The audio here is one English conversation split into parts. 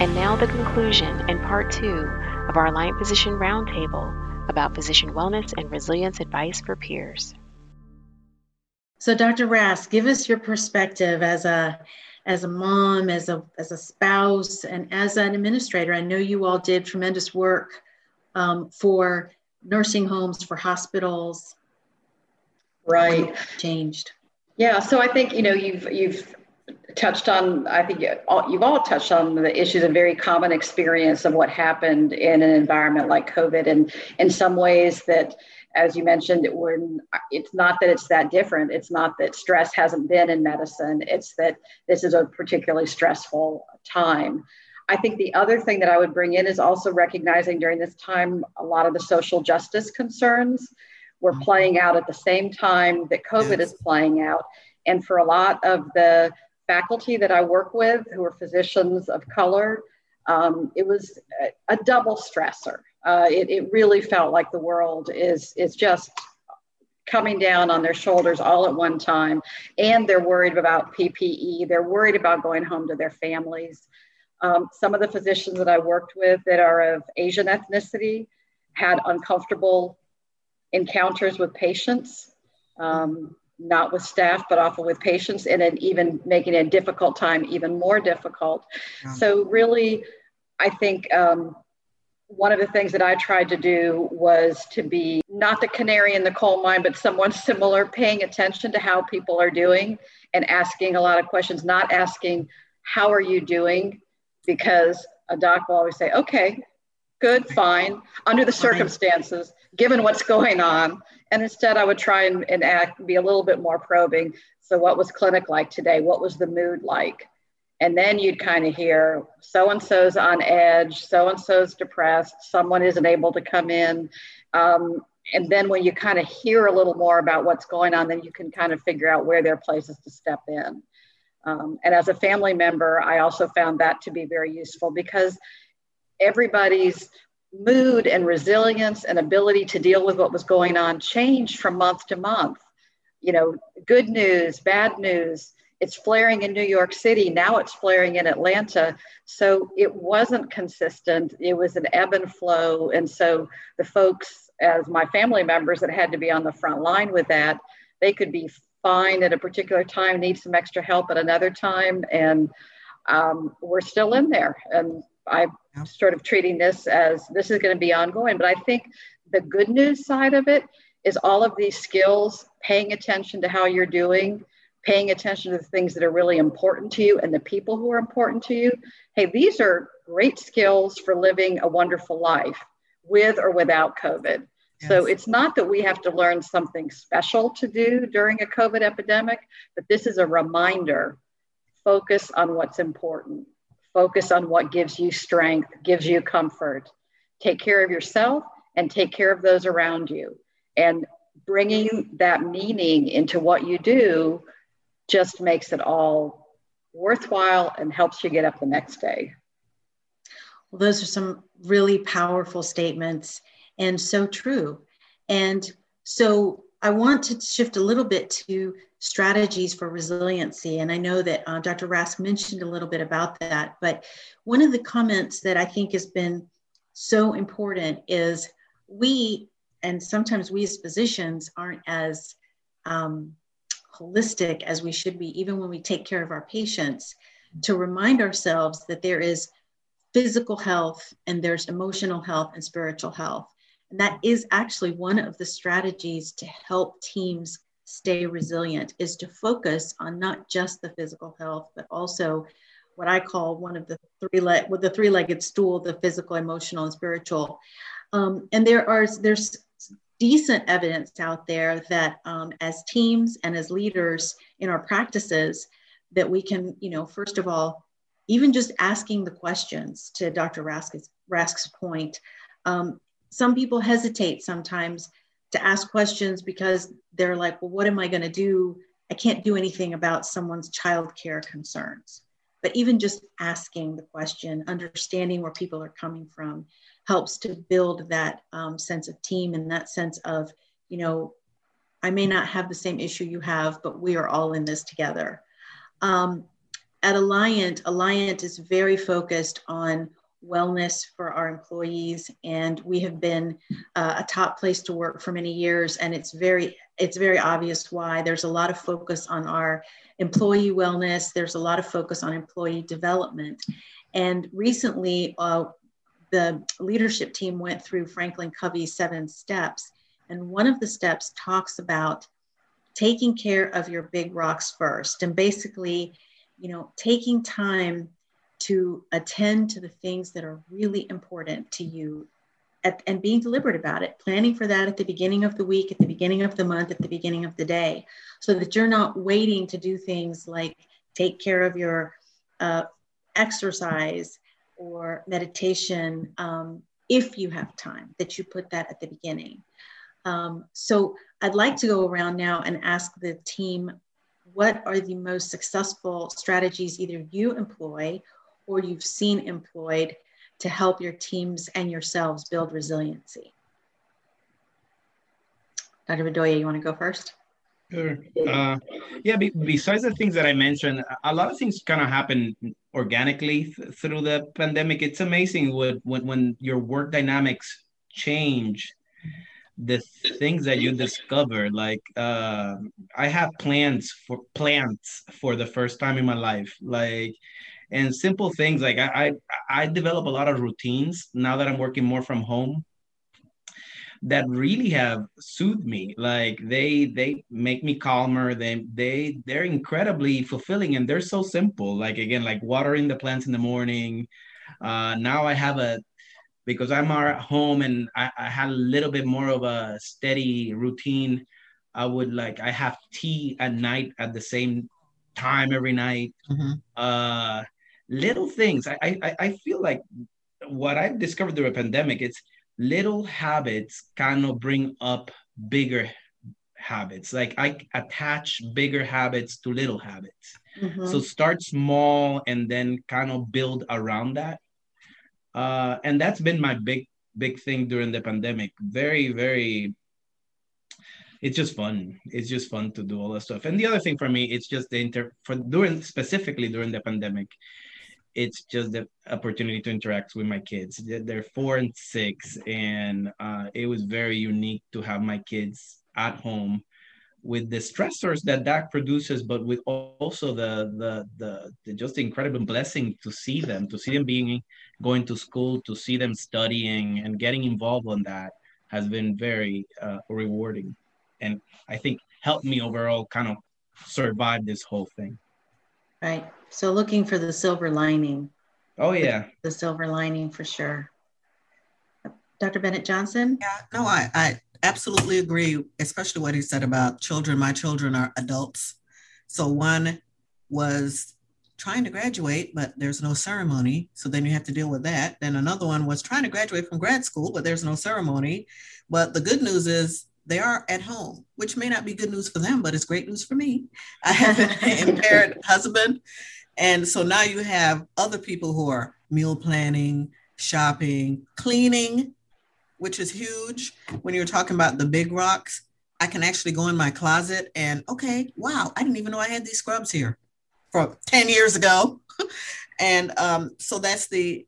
And now the conclusion and part two of our Alliant Physician Roundtable about physician wellness and resilience advice for peers. So Dr. Rask, give us your perspective as a mom, as a spouse, and as an administrator. I know you all did tremendous work for nursing homes, for hospitals. Right. Changed. Yeah. So I think, you've touched on, I think you've all touched on the issues and very common experience of what happened in an environment like COVID. And in some ways that, as you mentioned, it's not that it's that different. It's not that stress hasn't been in medicine. It's that this is a particularly stressful time. I think the other thing that I would bring in is also recognizing during this time, a lot of the social justice concerns were playing out at the same time that COVID is playing out. And for a lot of the faculty that I work with who are physicians of color, it was a double stressor. It really felt like the world is just coming down on their shoulders all at one time. And they're worried about PPE. They're worried about going home to their families. Some of the physicians that I worked with that are of Asian ethnicity had uncomfortable encounters with patients, not with staff, but often with patients, and then even making a difficult time even more difficult. Yeah. So really, I think one of the things that I tried to do was to be not the canary in the coal mine, but someone similar, paying attention to how people are doing and asking a lot of questions, not asking, how are you doing? Because a doc will always say, okay, good, fine, under the circumstances, given what's going on. And instead I would try and be a little bit more probing. So what was clinic like today? What was the mood like? And then you'd kind of hear, so-and-so's on edge, so-and-so's depressed, someone isn't able to come in. And then when you kind of hear a little more about what's going on, then you can kind of figure out where there are places to step in. And as a family member, I also found that to be very useful because everybody's mood and resilience and ability to deal with what was going on changed from month to month. Good news, bad news. It's flaring in New York City. Now it's flaring in Atlanta. So it wasn't consistent. It was an ebb and flow. And so the folks, as my family members that had to be on the front line with that, they could be fine at a particular time, need some extra help at another time. And we're still in there. And I'm sort of treating this as this is going to be ongoing. But I think the good news side of it is all of these skills, paying attention to how you're doing, paying attention to the things that are really important to you and the people who are important to you. Hey, these are great skills for living a wonderful life with or without COVID. Yes. So it's not that we have to learn something special to do during a COVID epidemic, but this is a reminder. Focus on what's important. Focus on what gives you strength, gives you comfort. Take care of yourself and take care of those around you. And bringing that meaning into what you do just makes it all worthwhile and helps you get up the next day. Well, those are some really powerful statements and so true. And so I want to shift a little bit to strategies for resiliency. And I know that Dr. Rask mentioned a little bit about that, but one of the comments that I think has been so important is and sometimes we as physicians aren't as holistic as we should be, even when we take care of our patients, to remind ourselves that there is physical health and there's emotional health and spiritual health. And that is actually one of the strategies to help teams stay resilient, is to focus on not just the physical health, but also what I call one of the three-legged stool, the physical, emotional, and spiritual. And there's decent evidence out there that as teams and as leaders in our practices, that we can, first of all, even just asking the questions, to Dr. Rask's point, some people hesitate sometimes to ask questions because they're like, well, what am I going to do? I can't do anything about someone's childcare concerns. But even just asking the question, understanding where people are coming from, helps to build that sense of team and that sense of, I may not have the same issue you have, but we are all in this together. at Alliant is very focused on wellness for our employees, and we have been a top place to work for many years, and it's very obvious why. There's a lot of focus on our employee wellness. There's a lot of focus on employee development. And recently, the leadership team went through Franklin Covey's 7 steps, and one of the steps talks about taking care of your big rocks first, and basically, taking time to attend to the things that are really important to you, and being deliberate about it, planning for that at the beginning of the week, at the beginning of the month, at the beginning of the day, so that you're not waiting to do things like take care of your exercise or meditation, if you have time, that you put that at the beginning. So I'd like to go around now and ask the team, what are the most successful strategies either you employ or you've seen employed to help your teams and yourselves build resiliency? Dr. Bedoya, you want to go first? Sure. Besides the things that I mentioned, a lot of things kind of happen organically through the pandemic. It's amazing when your work dynamics change, the things that you discover. Like I have plants for the first time in my life, and simple things like I develop a lot of routines now that I'm working more from home that really have soothed me. Like they make me calmer. They're incredibly fulfilling, and they're so simple. Like, again, like watering the plants in the morning. Now I have because I'm at home and I had a little bit more of a steady routine. I have tea at night at the same time every night. Mm-hmm. Little things. I feel like what I've discovered through a pandemic, it's little habits kind of bring up bigger habits. Like I attach bigger habits to little habits. Mm-hmm. So start small and then kind of build around that. And that's been my big thing during the pandemic. Very, very, it's just fun. It's just fun to do all that stuff. And the other thing for me, it's just specifically during the pandemic, it's just the opportunity to interact with my kids. They're 4 and 6, and it was very unique to have my kids at home with the stressors that produces, but with also the just incredible blessing to see them going to school, to see them studying and getting involved on that has been very rewarding, and I think helped me overall kind of survive this whole thing. Right. So looking for the silver lining. Oh, yeah. The silver lining for sure. Dr. Bennett Johnson? Yeah, no, I absolutely agree, especially what he said about children. My children are adults. So one was trying to graduate, but there's no ceremony. So then you have to deal with that. Then another one was trying to graduate from grad school, but there's no ceremony. But the good news is they are at home, which may not be good news for them, but it's great news for me. I have an impaired husband. And so now you have other people who are meal planning, shopping, cleaning, which is huge. When you're talking about the big rocks, I can actually go in my closet and, okay, wow, I didn't even know I had these scrubs here from 10 years ago. And so that's the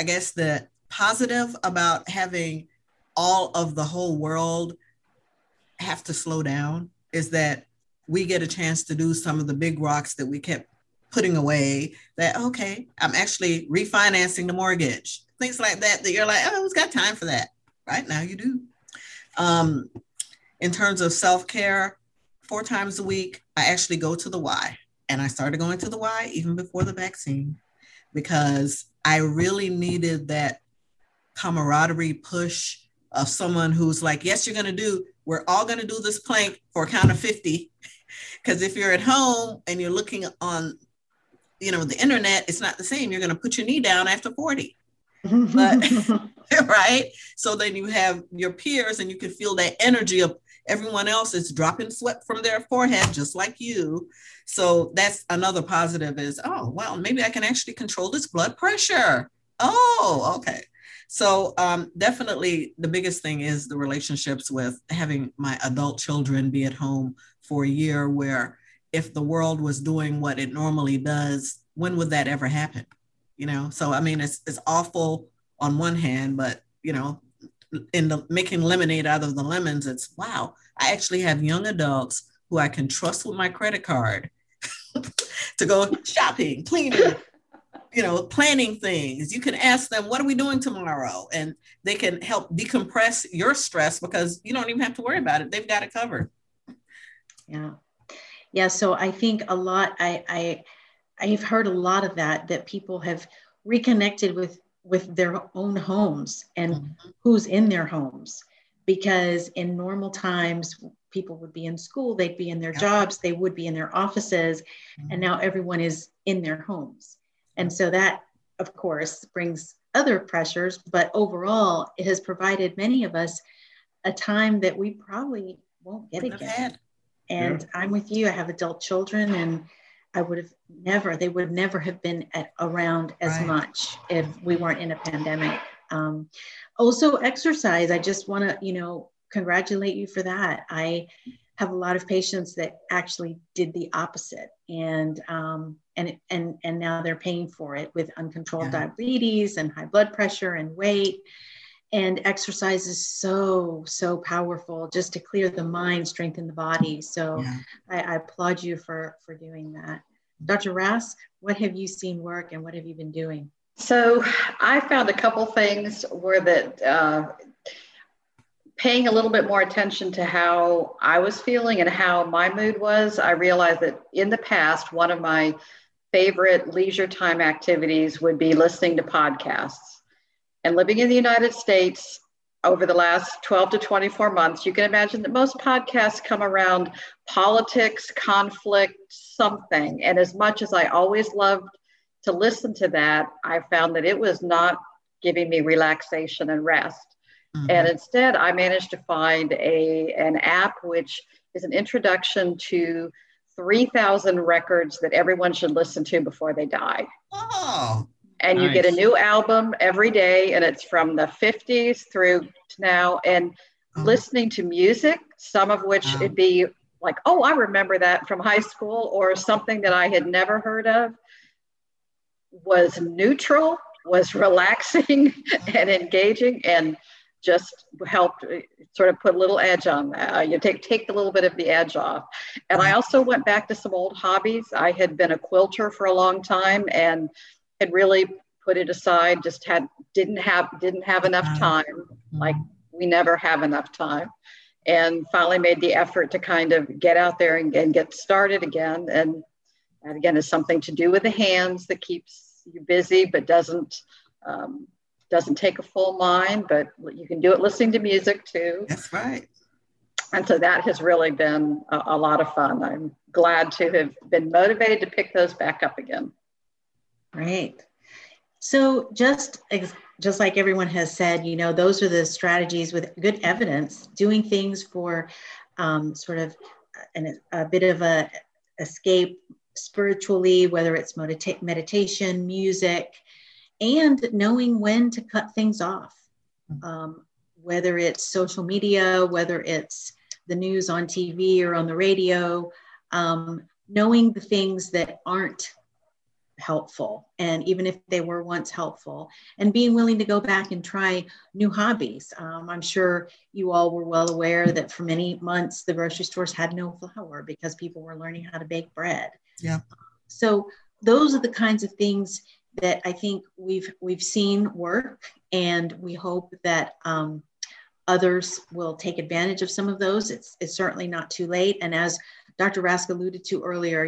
positive about having all of the whole world have to slow down is that we get a chance to do some of the big rocks that we kept putting away, that, okay, I'm actually refinancing the mortgage, things like that you're like, oh, who's got time for that? Right now you do. In terms of self-care, 4 times a week, I actually go to the Y, and I started going to the Y even before the vaccine because I really needed that camaraderie push of someone who's like, yes, we're all going to do this plank for a count of 50. Because if you're at home and you're looking on, the internet, it's not the same. You're going to put your knee down after 40. But, right? So then you have your peers and you can feel that energy of everyone else is dropping sweat from their forehead, just like you. So that's another positive is, oh, well, maybe I can actually control this blood pressure. Oh, okay. So definitely the biggest thing is the relationships with having my adult children be at home for a year, where if the world was doing what it normally does, when would that ever happen? So I mean, it's awful on one hand, but in the making lemonade out of the lemons, it's wow. I actually have young adults who I can trust with my credit card to go shopping, cleaning, planning things. You can ask them, what are we doing tomorrow? And they can help decompress your stress because you don't even have to worry about it. They've got it covered. Yeah. Yeah. So I think a lot, I've heard a lot of that people have reconnected with their own homes and who's in their homes, because in normal times, people would be in school, they'd be in their jobs, they would be in their offices, and now everyone is in their homes. And so that, of course, brings other pressures, but overall, it has provided many of us a time that we probably won't get again. And I'm with you. I have adult children, and they would never have been around as much if we weren't in a pandemic. Also, exercise. I just want to, congratulate you for that. I have a lot of patients that actually did the opposite, and now they're paying for it with uncontrolled diabetes and high blood pressure and weight. And exercise is so powerful, just to clear the mind, strengthen the body. So I applaud you for doing that. Dr. Rask, what have you seen work and what have you been doing? So I found a couple things where that paying a little bit more attention to how I was feeling and how my mood was. I realized that in the past, one of my favorite leisure time activities would be listening to podcasts. And living in the United States over the last 12 to 24 months, you can imagine that most podcasts come around politics, conflict, something. And as much as I always loved to listen to that, I found that it was not giving me relaxation and rest. And instead, I managed to find an app which is an introduction to 3,000 records that everyone should listen to before they die. Oh, and nice. You get a new album every day, and it's from the 50s through to now. And listening to music, some of which it'd be like, oh, I remember that from high school, or something that I had never heard of, was neutral, was relaxing and engaging, and just helped sort of put a little edge on that. You take a little bit of the edge off. And I also went back to some old hobbies. I had been a quilter for a long time and had really put it aside, just didn't have enough time. Like we never have enough time. And finally made the effort to kind of get out there and get started again. And that again is something to do with the hands that keeps you busy, but doesn't take a full mind, but you can do it listening to music too. That's right. And so that has really been a lot of fun. I'm glad to have been motivated to pick those back up again. Great. So just like everyone has said, those are the strategies with good evidence, doing things for sort of a bit of a escape spiritually, whether it's meditation, music, and knowing when to cut things off, whether it's social media, whether it's the news on TV or on the radio, knowing the things that aren't helpful, and even if they were once helpful, and being willing to go back and try new hobbies. I'm sure you all were well aware that for many months, the grocery stores had no flour because people were learning how to bake bread. Yeah. So those are the kinds of things that I think we've seen work, and we hope that others will take advantage of some of those. It's certainly not too late. And as Dr. Rask alluded to earlier,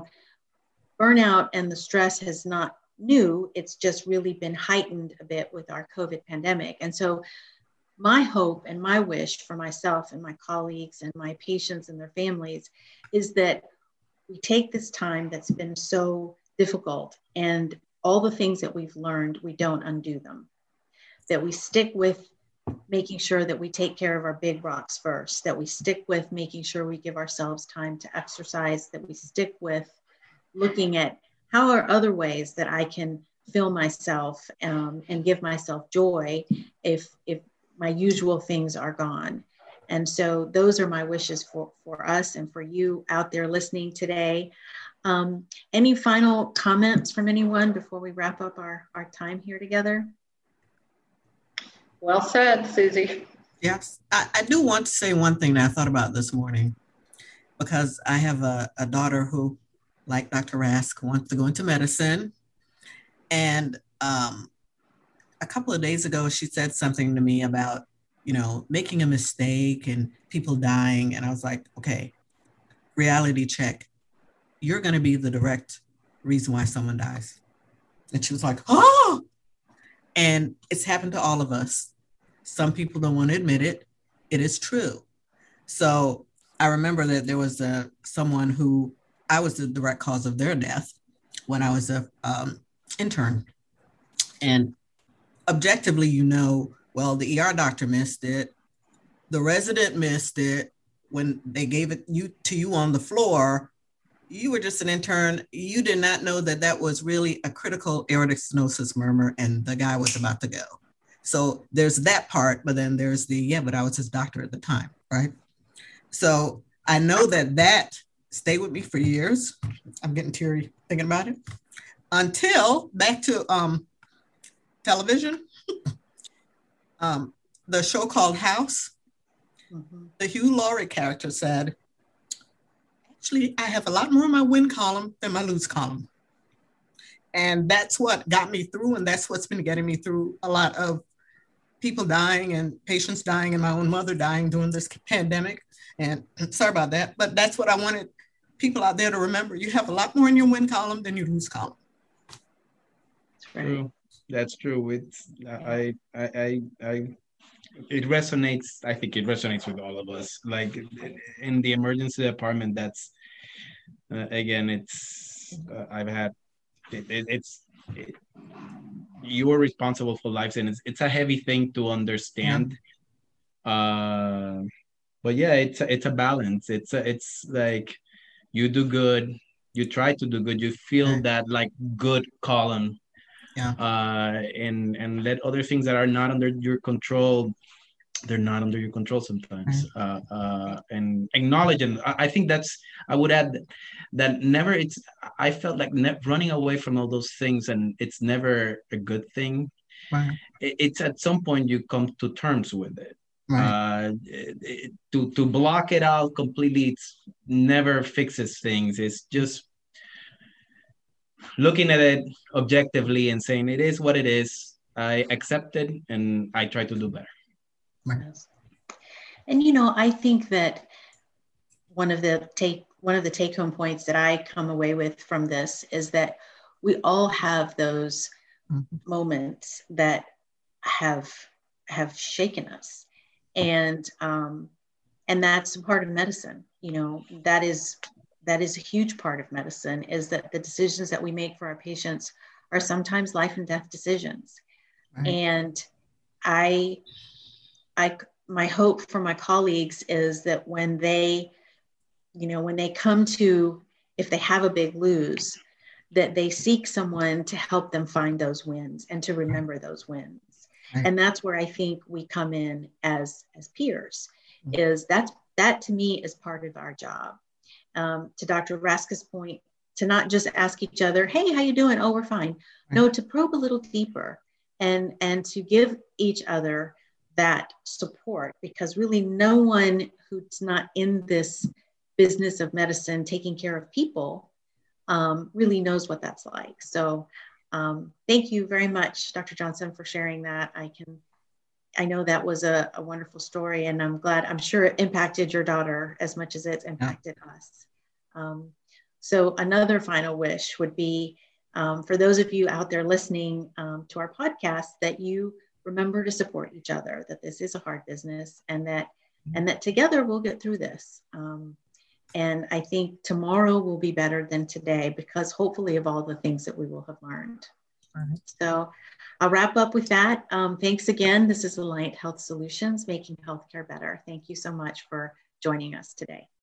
burnout and the stress is not new. It's just really been heightened a bit with our COVID pandemic. And so my hope and my wish for myself and my colleagues and my patients and their families is that we take this time that's been so difficult, and all the things that we've learned, we don't undo them, that we stick with making sure that we take care of our big rocks first, that we stick with making sure we give ourselves time to exercise, that we stick with looking at how are other ways that I can fill myself and give myself joy if my usual things are gone. And so those are my wishes for us and for you out there listening today. Any final comments from anyone before we wrap up our time here together? Well said, Susie. Yes, I do want to say one thing that I thought about this morning, because I have a daughter who, like Dr. Rask, wants to go into medicine. And a couple of days ago, she said something to me about, making a mistake and people dying. And I was like, okay, reality check. You're going to be the direct reason why someone dies. And she was like, oh, and it's happened to all of us. Some people don't want to admit it. It is true. So I remember that there was someone who I was the direct cause of their death when I was an intern. And objectively, well, the ER doctor missed it. The resident missed it. When they gave it to you on the floor, you were just an intern. You did not know that was really a critical aortic stenosis murmur, and the guy was about to go. So there's that part, but then there's but I was his doctor at the time, right? So I know that stayed with me for years. I'm getting teary thinking about it. Until back to television, the show called House. Mm-hmm. The Hugh Laurie character said, actually, I have a lot more in my win column than my lose column. And that's what got me through, and that's what's been getting me through a lot of people dying and patients dying and my own mother dying during this pandemic. And sorry about that, but that's what I wanted people out there to remember. You have a lot more in your win column than your lose column. True. That's true. It's it resonates. I think it resonates with all of us. Like in the emergency department, that's again, it's I've had you are responsible for lives, and it's a heavy thing to understand. Yeah. But yeah, it's a balance. It's like you do good, you try to do good, you feel that like good column. Yeah. And let other things that are not under your control, they're not under your control sometimes. And acknowledge, and I think I would add that never, I felt like running away from all those things, and it's never a good thing. Right. It's at some point you come to terms with it. Right. To block it out completely, it's never fixes things. It's just looking at it objectively and saying it is what it is. I accept it and I try to do better. Right. And I think that one of the take-home points that I come away with from this is that we all have those moments that have shaken us, and that's part of medicine. That is a huge part of medicine, is that the decisions that we make for our patients are sometimes life and death decisions. Right. And my hope for my colleagues is that when they come to, if they have a big lose, that they seek someone to help them find those wins and to remember those wins. Right. And that's where I think we come in as peers, is that to me is part of our job. To Dr. Raska's point, to not just ask each other, hey, how you doing? Oh, we're fine. Right. No, to probe a little deeper and to give each other that support, because really no one who's not in this business of medicine taking care of people really knows what that's like. So thank you very much, Dr. Johnson, for sharing that. I know that was a wonderful story, and I'm sure it impacted your daughter as much as it's impacted us. So another final wish would be for those of you out there listening to our podcast, that you remember to support each other, that this is a hard business, and that together we'll get through this. And I think tomorrow will be better than today, because hopefully of all the things that we will have learned. Right. So I'll wrap up with that. Thanks again. This is Alliant Health Solutions, making healthcare better. Thank you so much for joining us today.